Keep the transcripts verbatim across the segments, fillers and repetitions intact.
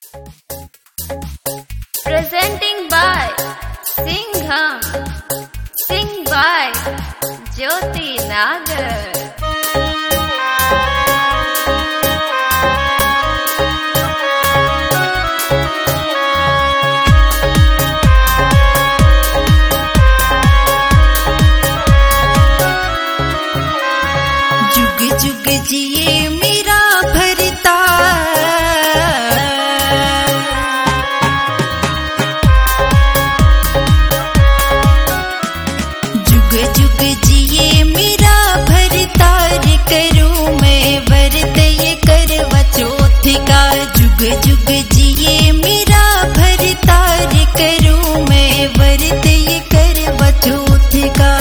Presenting by Singham. Sing by Jyoti Nagar. जुग जुग जिए मेरा भरता, जुग जुग जिए मेरा भरतार, करूं मैं व्रत ये करवा चौथ का। जुग जुग जिए मेरा भरतार, करूं मैं व्रत ये करवा चौथ का।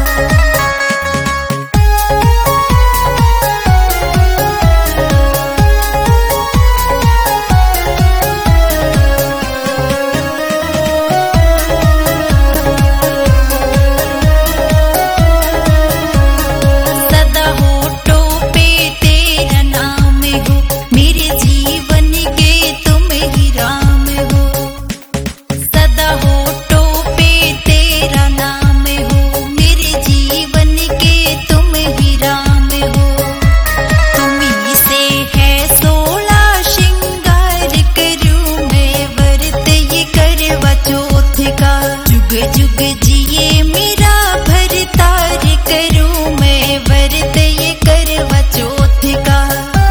जुग जिए मेरा भरतार, करूं मैं व्रत ये करवा चौथ का।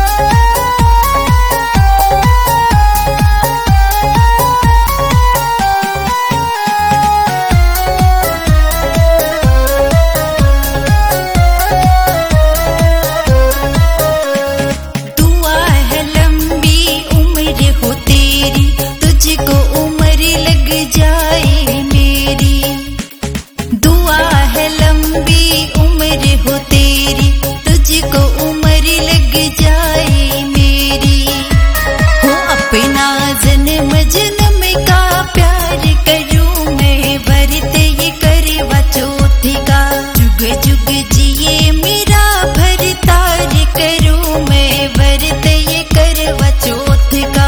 दुआ है लंबी उम्र हो तेरी, तुझको उम्र लग जाए मेरी। दुआ है लंबी उम्र हो तेरी, तुझको उम्र लग जाए मेरी। हो अपना जन्म जन्म का प्यार, करूं मैं व्रत ये करवा चौथ का। जुग जुग जिए मेरा भरतार, करूं मैं व्रत ये करवा चौथ का।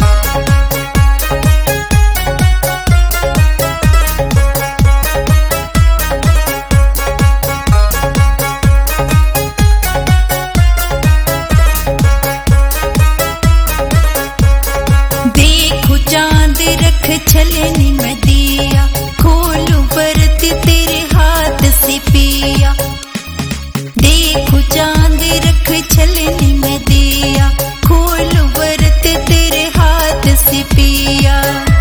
चांद रख छलनी में दिया, खोलू व्रत तेरे हाथ से पिया। देखो चांद रख छलनी में दिया, खोलू व्रत तेरे हाथ से पिया।